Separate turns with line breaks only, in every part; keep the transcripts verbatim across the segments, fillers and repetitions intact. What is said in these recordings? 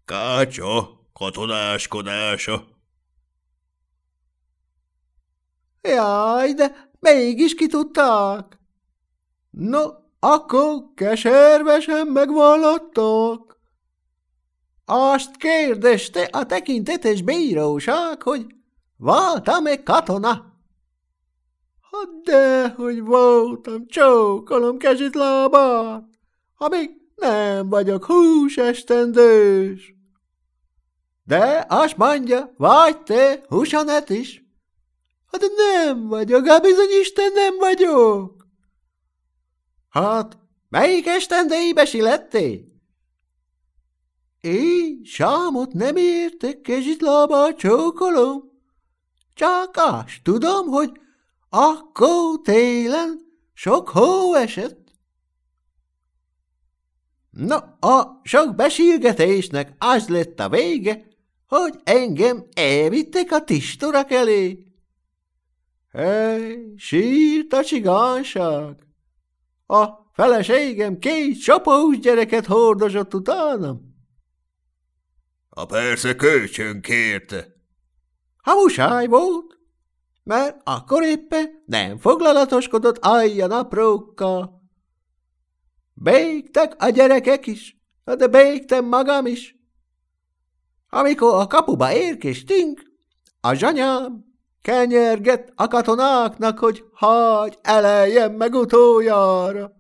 Kácsa katonáskodása.
Jaj, de mégis ki tudták. No, akkor keservesen megvallottak. Azt kérdezte a tekintetes bíróság, hogy voltam-e katona? Hát dehogy voltam, csókolom kezét lábát, ha még nem vagyok húsesztendős. De azt mondja, vagy te húsonet is? Hát nem vagyok, hát bizony Isten nem vagyok. Hát, melyik esztendőibe silettél? Én sámot nem értek, kezit lábát csókolom. Csak azt tudom, hogy akkor télen sok hó esett. Na, a sok besírgetésnek az lett a vége, hogy engem elvittek a tisztorak elé. Hely, sírt a csigányság. A feleségem két csapós gyereket hordozott utánam.
Ha persze kölcsön kérte.
Ha muszáj volt, mert akkor éppen nem foglalatoskodott aljan aprókkal. Bégtek a gyerekek is, de bégtem magam is. Amikor a kapuba érkeztünk, a zsanyám kenyergett a katonáknak, hogy hagy eleljen meg utoljára.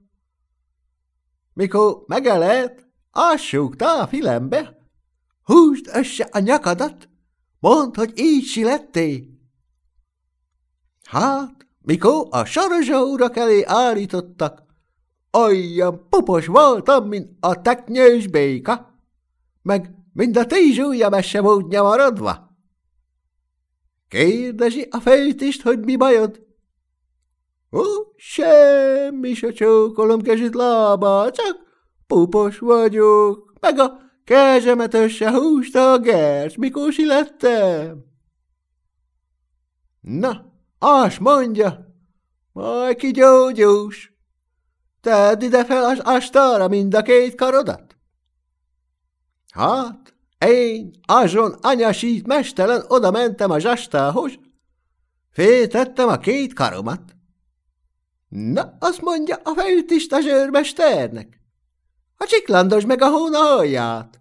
Mikor megelelt, azt súgta a fülembe, húzd össze a nyakadat, mondd, hogy így silettél. Hát, mikor a sarazsóurak elé állítottak, olyan pupos voltam, mint a teknyős béka, meg mind a tíz ujjam se volt nyavarodva. Kérdezi a főtist, hogy mi bajod? Ó, semmi se csókolom kezét lábát, csak pupos vagyok, meg a kezemet össze húzta a gerc, mikor silettem. Na, azt mondja, majd kigyógyulsz. Tedd ide fel az asztalra mind a két karodat. Hát, én azon anyasít mestelen oda mentem az asztalhoz, féltettem a két karomat. Na, azt mondja a főtist a zsőrmesternek, a csiklandos meg a hóna alját.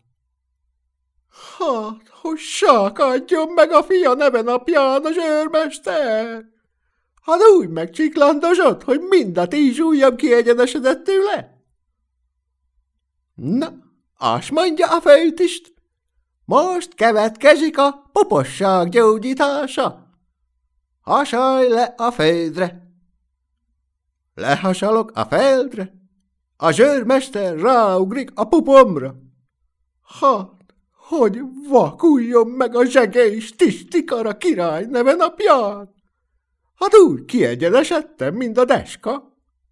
Hát, hogy sákadjon meg a fia neve napján a zsőrmester. Hát úgy megcsiklandosod, hogy mind a tíz ujjam kiegyenesedett tőle? Na, azt mondja a főtist, most következik a poposság gyógyítása. Hasalj le a földre. Lehasalok a földre, a zsőrmester ráugrik a pupomra. Hát, hogy vakuljon meg a zsegés Tistikara király neve napján. Hát úgy kiegyenesedtem, mint a deska.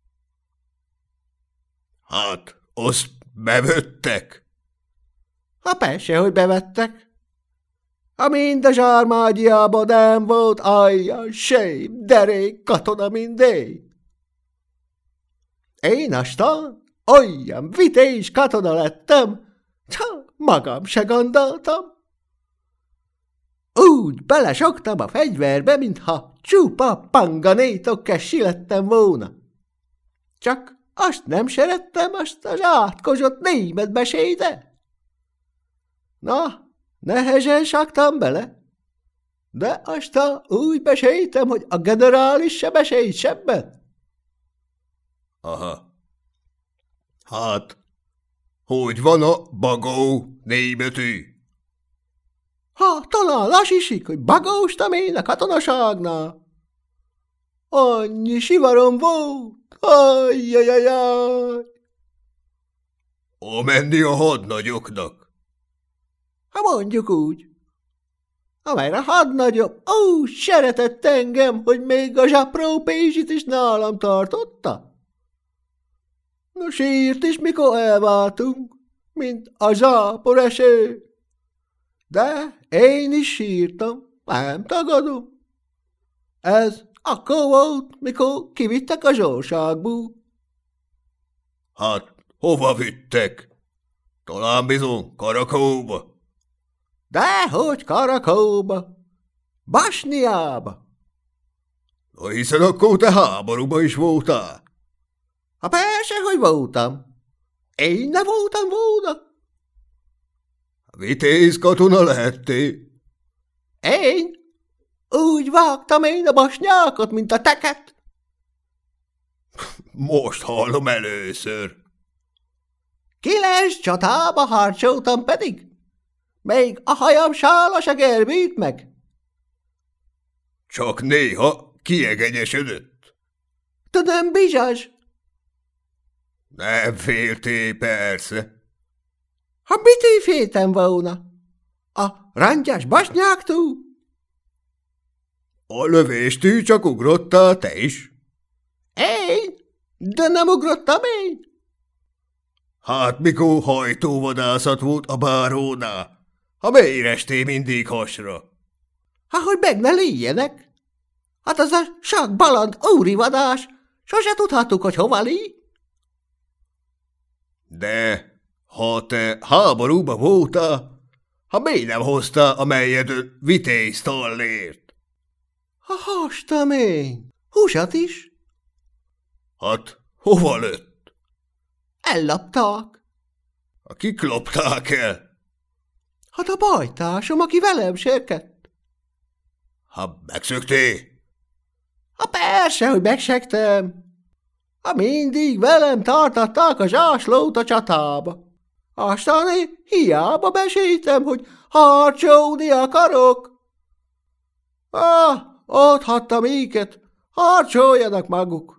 Hát, azt bevöttek?
Ha persze, hogy bevettek. Ha mind a zsármágyjában nem volt alja, sém, derék, katona mindé. Én aztán olyan vités katona lettem, ha magam se gondoltam. Úgy belesogtam a fegyverbe, mintha csupa panganétokkal silettem volna. Csak azt nem szerettem, azt az átkozott német meséde. Na, nehezen saktam bele, de aztán úgy besétem, hogy a generális se besét sebbet.
Aha. Hát, hogy van a bagó németű?
Ha, talán lasisik, hogy bagóztam én a katonaságnál. Annyi sivarom volt, ajjajajaj.
A menni a hadnagyoknak.
Ha mondjuk úgy. Amelyre hadnagyom úgy szeretett engem, hogy még a zsapró Pézsit is nálam tartotta. No, sírt is, mikor elváltunk, mint a zápor eső. De én is sírtam, nem tagadom. Ez akkor volt, mikor kivittek a zsórságból.
Hát, hova vittek? Talán bizony Karakóba.
Dehogy Karakóba, Basniába.
Na, hiszen akkor te háborúba is voltál.
Ha persze, hogy voltam. Én ne voltam volna.
Vitéz katona lehettél.
Én? Úgy vágtam én a basnyákot, mint a teket.
Most hallom először.
Kilenc csatába harcoltam pedig. Még a hajam sála se gerbít meg.
Csak néha kiegyenesödött.
Te nem bizsás?
Nem féltél, persze.
Ha mitől féltem volna? A rangyás basnyáktól?
A lövéstű csak ugrottál te is.
Én? De nem ugrottam én.
Hát mikor hajtóvadászat volt a bárónál, ha miért estél mindig hasra?
Hát, hogy meg ne léljenek. Hát az a sak baland úrivadás, sose tudhattuk, hogy hova lé.
De ha te háborúba voltál, ha miért nem hoztál a melyedön vitéz tallért?
Ha hastam én. Húsat is.
Hát hova lőtt?
Ellopták.
Kik lopták el?
Hát a bajtásom, aki velem sérkedt.
Ha megszöktél?
Ha persze, hogy megsegtem. Ha mindig velem tartatták a zsáslót a csatába. Aztán én hiába besítem, hogy harcolni akarok. Ah, ott hagytam őket, harcoljanak maguk.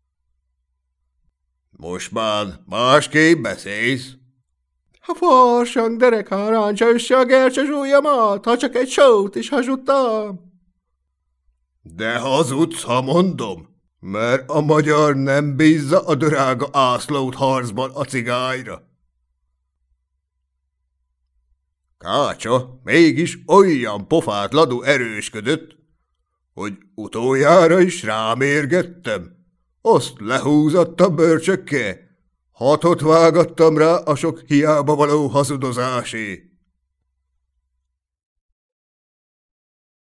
Most már másképp beszélsz.
A farsang derekán ráncsa össze a gercses ujjamat, ha csak egy sót is hazudtam.
De hazudsz, ha mondom, mert a magyar nem bízza a drága ászlót harcban a cigányra. Kácsa mégis olyan pofátlanul erősködött, hogy utoljára is rámérgettem. Azt lehúzattam bőrcsökkel, hatot vágattam rá a sok hiába való hazudozásé.